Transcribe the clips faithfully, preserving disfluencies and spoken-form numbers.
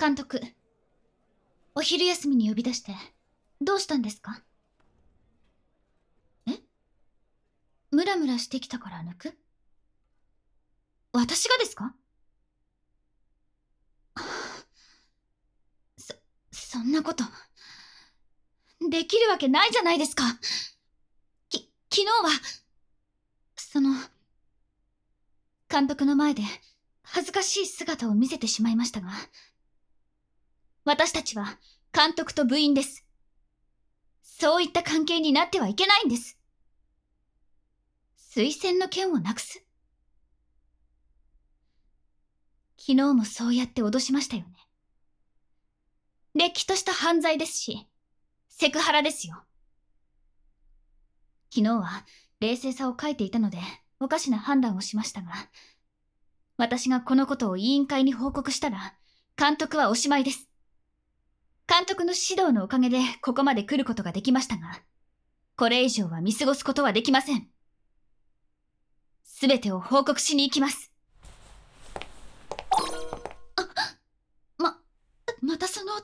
監督、お昼休みに呼び出してどうしたんですか？え？ムラムラしてきたから抜く？私がですか？そ、そんなことできるわけないじゃないですか。き、昨日はその監督の前で恥ずかしい姿を見せてしまいましたが、私たちは監督と部員です。そういった関係になってはいけないんです。推薦の件をなくす？昨日もそうやって脅しましたよね。れっきとした犯罪ですし、セクハラですよ。昨日は冷静さを欠いていたのでおかしな判断をしましたが、私がこのことを委員会に報告したら監督はおしまいです。監督の指導のおかげでここまで来ることができましたが、これ以上は見過ごすことはできません。すべてを報告しに行きます。あ、ま、またその音。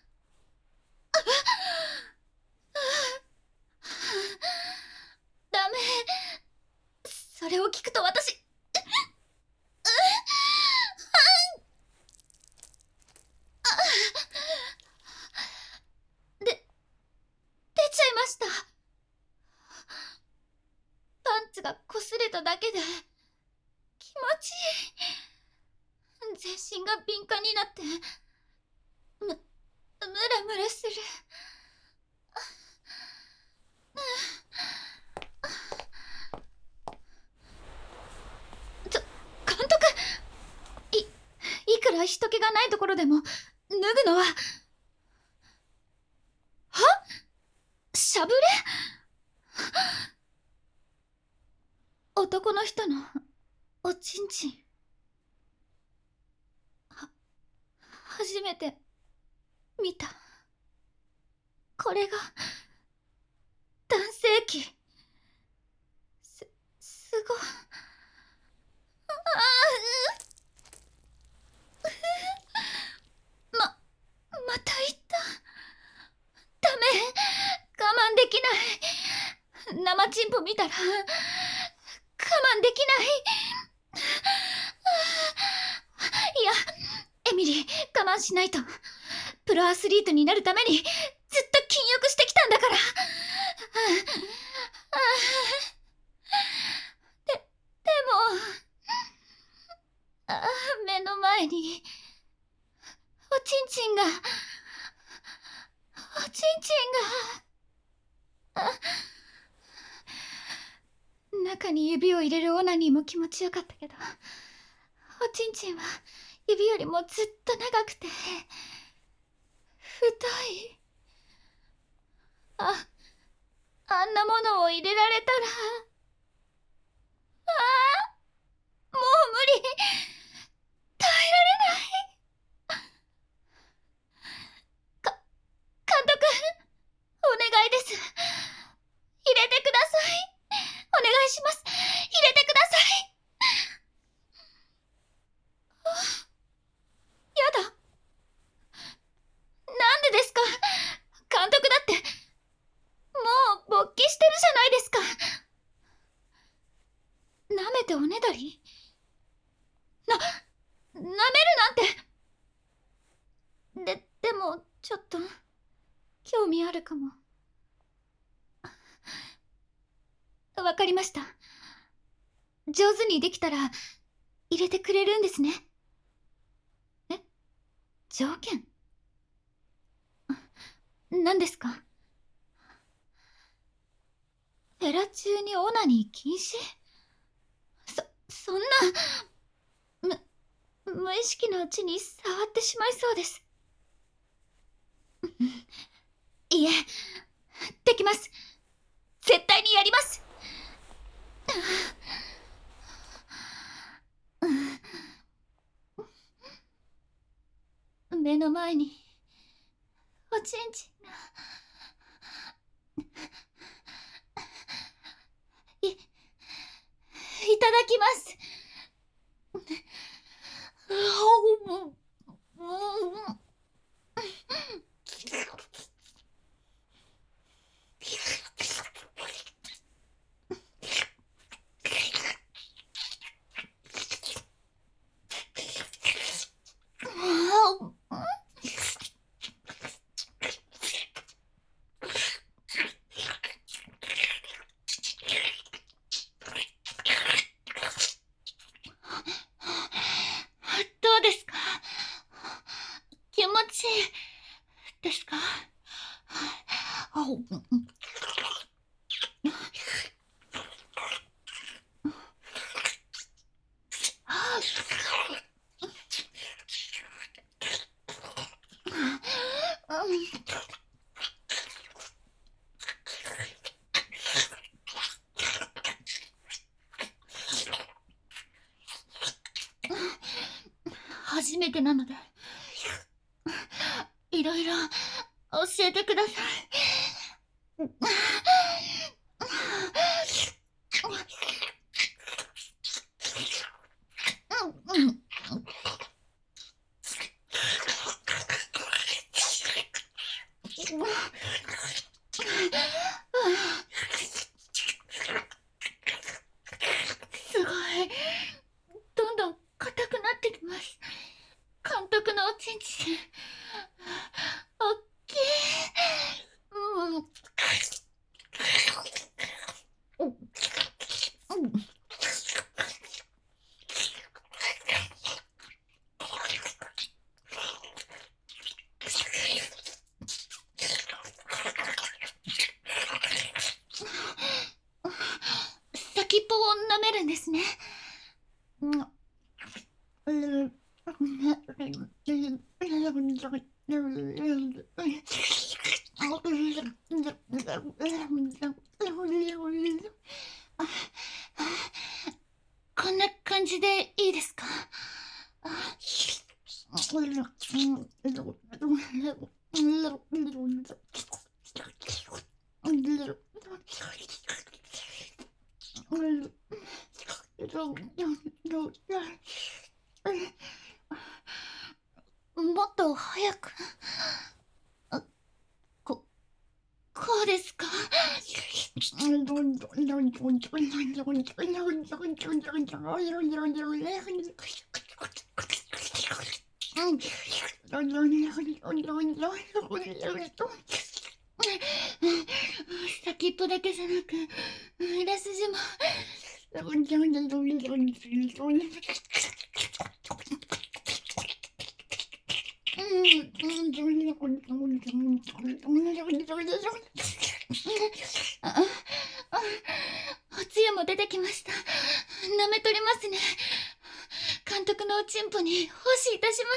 ダメ。それを聞くと私、で、出ちゃいました。パンツが擦れただけで気持ちいい。全身が敏感になってむ、ムラムラする。ちょ、監督、い、いくら人気がないところでも脱ぐのは。は？しゃぶれ？男の人のおちんちん。は、初めて見た。これが男性器。す、すごい。ああ、ま、また言った。ダメ、我慢できない。生チンポ見たら我慢できない。いや、エミリー、我慢しないと。プロアスリートになるためにずっと禁欲してきたんだから。で、でも、あ、目の前におちんちんが、おちんちんが、あ、中に指を入れるオナニーも気持ちよかったけど、おちんちんは指よりもずっと長くて太い。あ、あんなものを入れられたら、ああ、もう無理。耐えられない。か、監督、お願いです。入れてください。お願いします。入れてください。やだ。なんでですか？監督だって、もう勃起してるじゃないですか。舐めておねだり？な、舐めるなんて。で、でも、ちょっと、興味あるかも。わかりました。上手にできたら、入れてくれるんですね。え？条件？何ですか？フェラ中にオナニー禁止？そ、そんな、む、無意識のうちに触ってしまいそうです。いいえ、できます。絶対にやります。目の前におちんちんが。い、いただきます。 初めてなので、いろいろ教えてください。すごい。どんどん硬くなってきます。監督のおちんちん、おっきい。うん。先っぽを舐めるんですね。こんな感じでいいですか？もっと早く。あ、こ、こうですか？先っぽだけじゃなく、裏筋も。ああ、おつゆも出てきました。舐めとりますね。監督のおちんぽに奉仕いたします。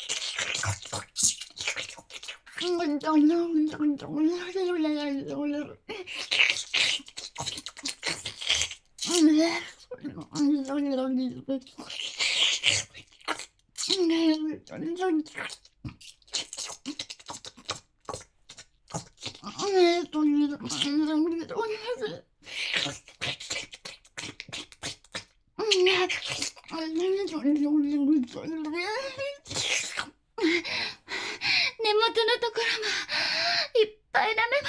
根元のところもいっぱい舐めます。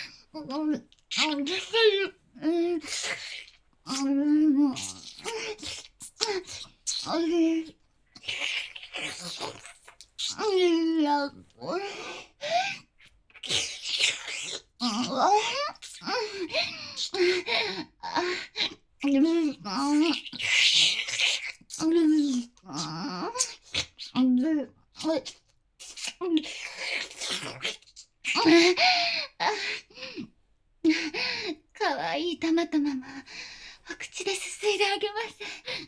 かわいいたまたまもお口ですすいであげます。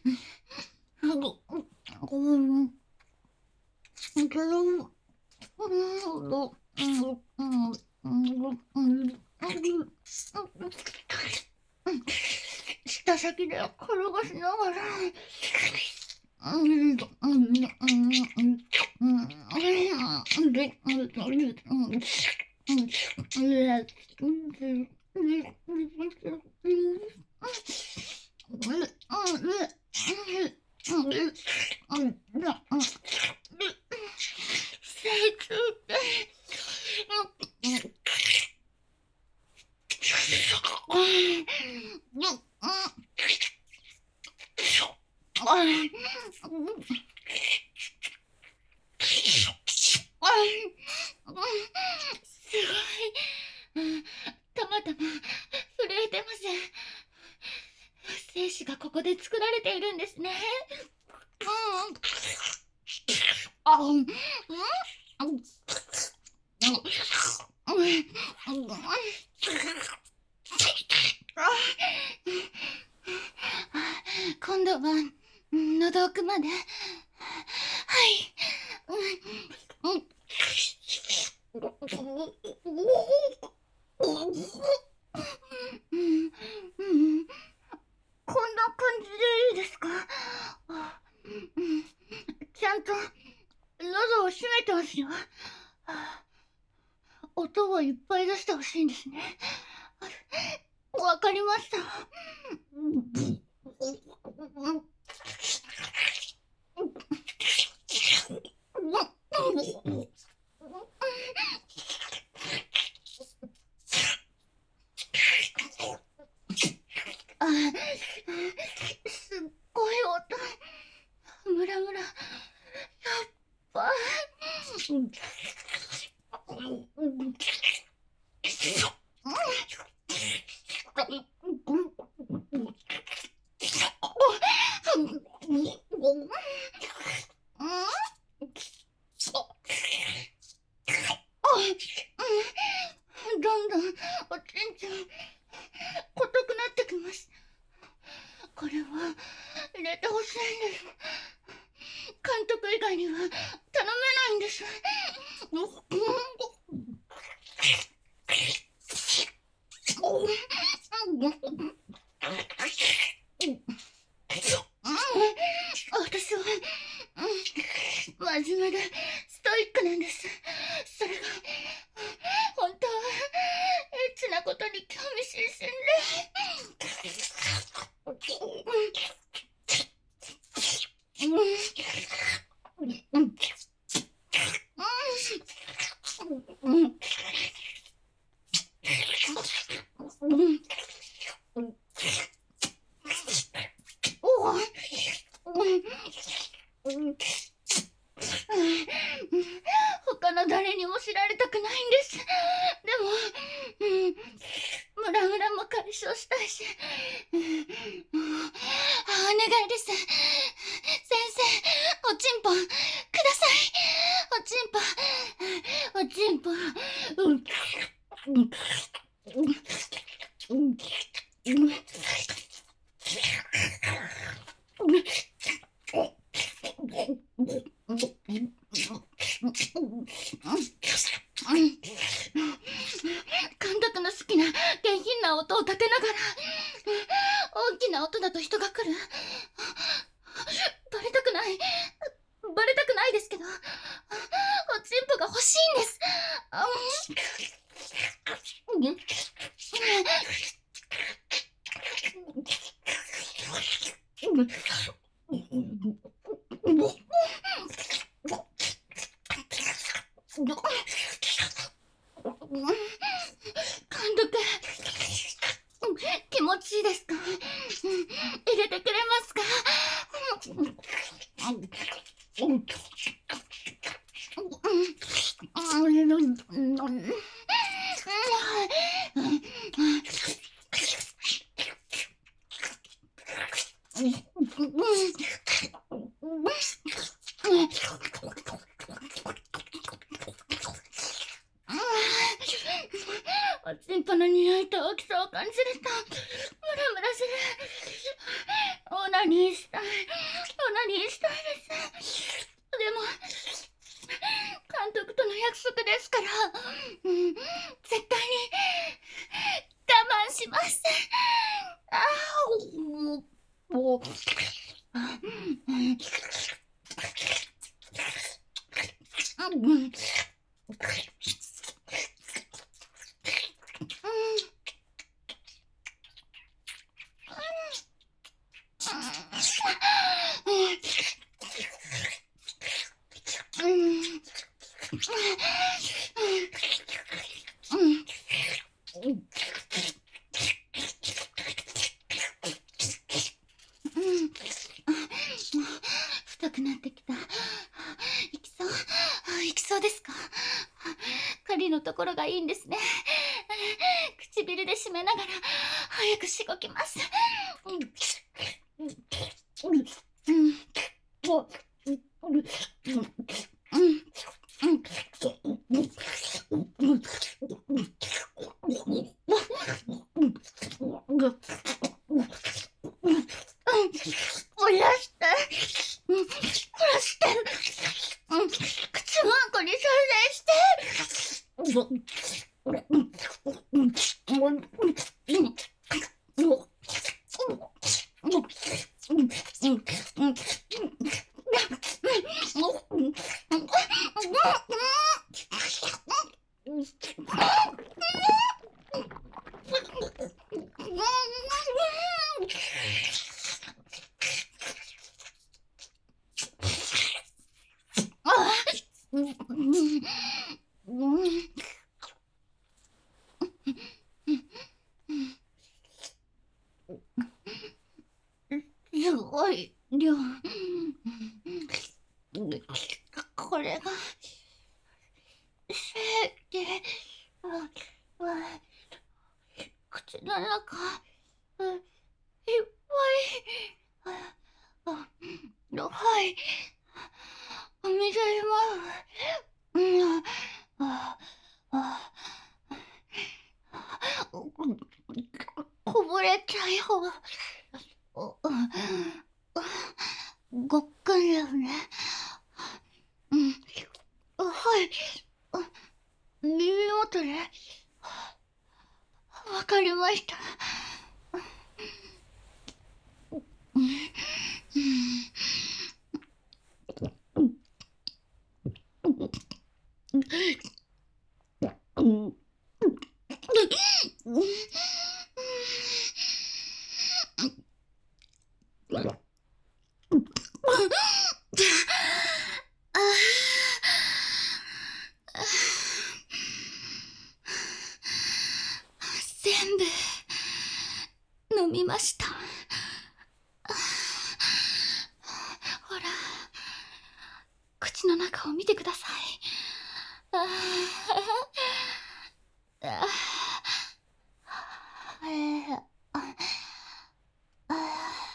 舌先で転がしながら。すごい。たまたま震えてます。精子がここで作られているんですね。あ、うん、うん、 今度は喉奥まで。はい。うん。こんな感じでいいですか？ちゃんと喉を閉めてますよ。音をいっぱい出してほしいんですね。わかりました。あ、すっごい音。ムラムラ。やっばい。どんどんおちんちん硬くなってきます。これは入れてほしいんです。監督以外には頼めないんです。私は真面目でストイックなんです。それが本当はエッチなことに興味津々他の誰にも知られたくないんです。でも、うん、ムラムラも解消したいし、うん、お願いです。先生、おちんぽください。おちんぽ、おちんぽ。うん監督の好きな下品な音を立てながら、大きな音だと人が来る。バレたくない。バレたくないですけど、おちんぽが欲しいんです。監督、気持ちいいですか？入れてくれますか？おちんぽの匂いと大きさを感じるとムラムラする。オナニーしたい、オナニーしたいです。でも監督との約束ですから、うん、絶対に我慢します。ああ、もう、もう、うん。太くなってきた。いきそう、いきそうですか？狩りのところがいいんですね。唇で締めながら早くしごきます。 おやして、うん、ほらして、うん、口の中に再生して。すごい量。これがせいで、口の中いっぱい。はい、お水します。こぼれちゃうよ。ごっくんだよね。うん。はい。耳元で。わかりました。うん。全部飲みました。ほら、口の中を見てください。ああえー、ああ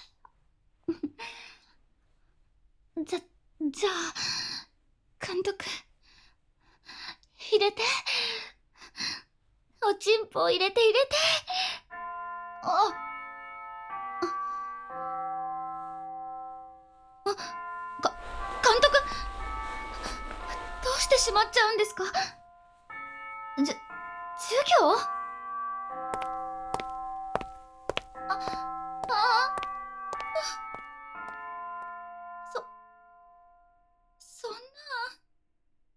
じゃ、じゃあ、監督、入れて。おちんぽを入れて入れて。あ、あ、か、監督、どうしてしまっちゃうんですか？じゅ、授業？あ、